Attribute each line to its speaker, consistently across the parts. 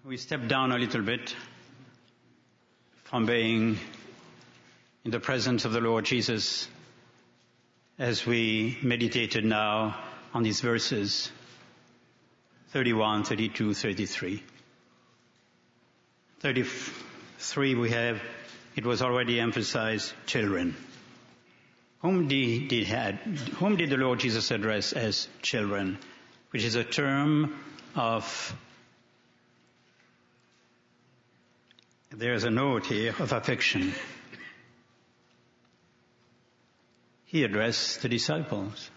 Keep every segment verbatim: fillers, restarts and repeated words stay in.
Speaker 1: We step down a little bit from being in the presence of the Lord Jesus as we meditated now on these verses thirty-one, thirty-two, thirty-three. thirty-three we have, it was already emphasized, children. Whom did, did, had, whom did the Lord Jesus address as children? Which is a term of, there's a note here of affection. He addressed the disciples.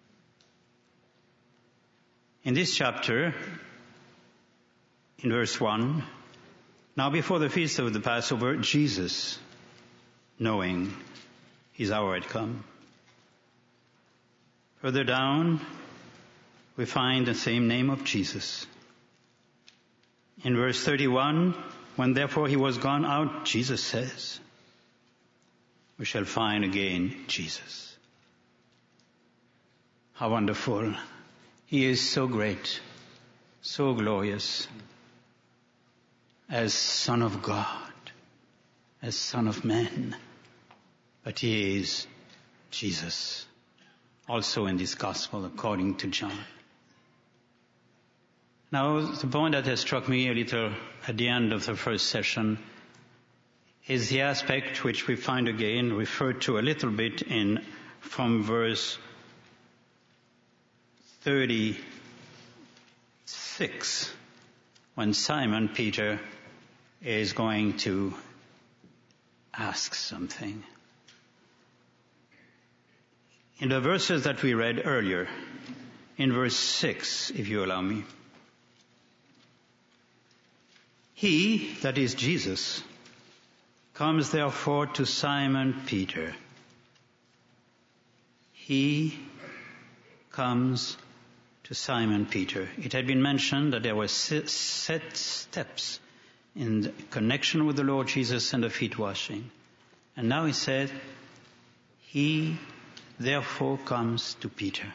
Speaker 1: In this chapter, in verse one, now before the feast of the Passover, Jesus, knowing his hour had come. Further down, we find the same name of Jesus. In verse thirty-one, when therefore he was gone out, Jesus says, we shall find again Jesus. How wonderful. He is so great, so glorious, as Son of God, as Son of Man. But he is Jesus, also in this gospel according to John. Now, the point that has struck me a little at the end of the first session is the aspect which we find again referred to a little bit in from verse thirty-six, when Simon Peter is going to ask something. In the verses that we read earlier, in verse six, if you allow me, he, that is Jesus, comes therefore to Simon Peter. He comes to Simon Peter. It had been mentioned that there were set steps in connection with the Lord Jesus and the feet washing. And now he said, he therefore comes to Peter.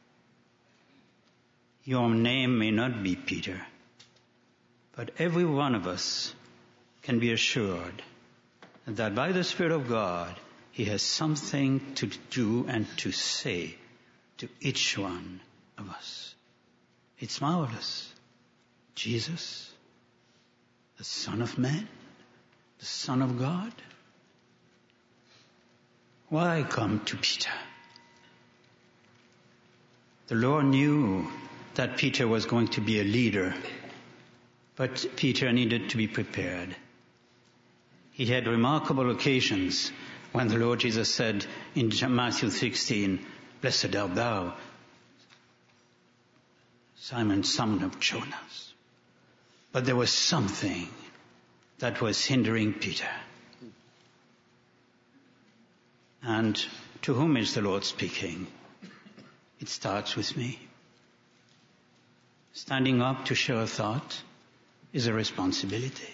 Speaker 1: Your name may not be Peter, but every one of us can be assured that by the Spirit of God, he has something to do and to say to each one of us. It's marvelous. Jesus, the Son of Man, the Son of God. Why come to Peter? The Lord knew that Peter was going to be a leader, but Peter needed to be prepared. He had remarkable occasions when the Lord Jesus said in Matthew sixteen, blessed art thou, Simon, son of Jonas. But there was something that was hindering Peter. And to whom is the Lord speaking? It starts with me. Standing up to share a thought is a responsibility.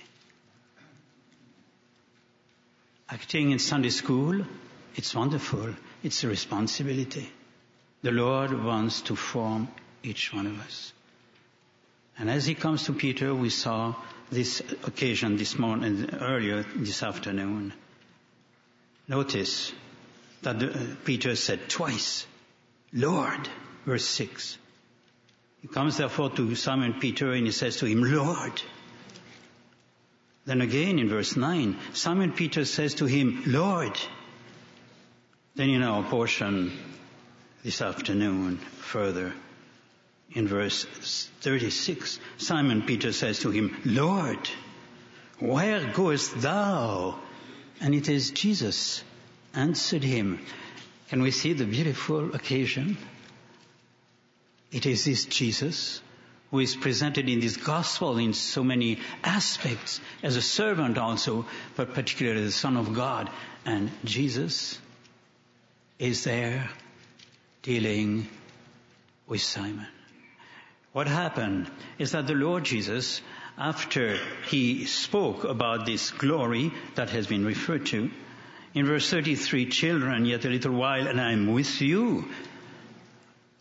Speaker 1: Acting in Sunday school, it's wonderful. It's a responsibility. The Lord wants to form each one of us. And as he comes to Peter, we saw this occasion this morning, earlier this afternoon. Notice that the, uh, Peter said twice, Lord, verse six. He comes therefore to Simon Peter and he says to him, Lord. Then again in verse nine, Simon Peter says to him, Lord. Then in our portion this afternoon, further, in verse thirty-six, Simon Peter says to him, Lord, where goest thou? And it is Jesus answered him. Can we see the beautiful occasion? It is this Jesus who is presented in this gospel in so many aspects, as a servant also, but particularly the Son of God. And Jesus is there dealing with Simon. What happened is that the Lord Jesus, after he spoke about this glory that has been referred to, in verse thirty-three, children, yet a little while and I am with you.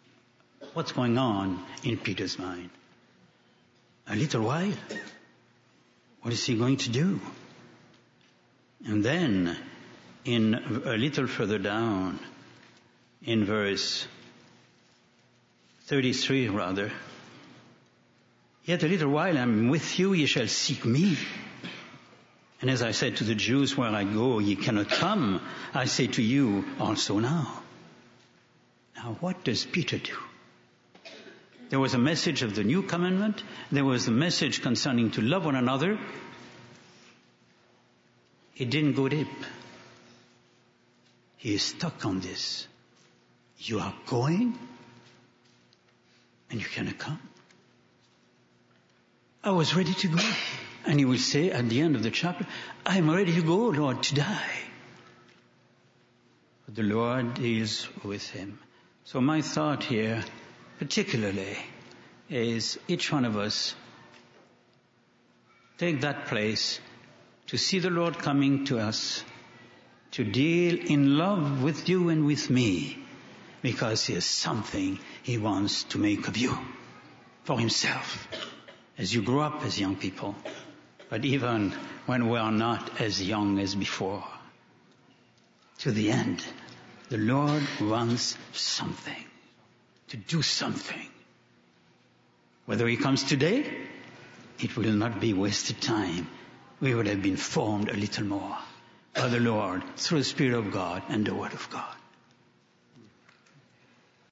Speaker 1: What's going on in Peter's mind? A little while? What is he going to do? And then, in a little further down, in verse thirty-three rather, yet a little while I am with you, ye shall seek me. And as I said to the Jews, where I go, ye cannot come, I say to you also now. Now what does Peter do? There was a message of the new commandment. There was a message concerning to love one another. It didn't go deep. He is stuck on this. You are going and you cannot come. I was ready to go. And he will say at the end of the chapter, I am ready to go, Lord, to die. But the Lord is with him. So my thought here, particularly, is each one of us take that place to see the Lord coming to us, to deal in love with you and with me, because he has something he wants to make of you for himself as you grow up as young people, but even when we are not as young as before. To the end, the Lord wants something, to do something. Whether he comes today, it will not be wasted time. We would have been formed a little more by the Lord through the Spirit of God and the Word of God.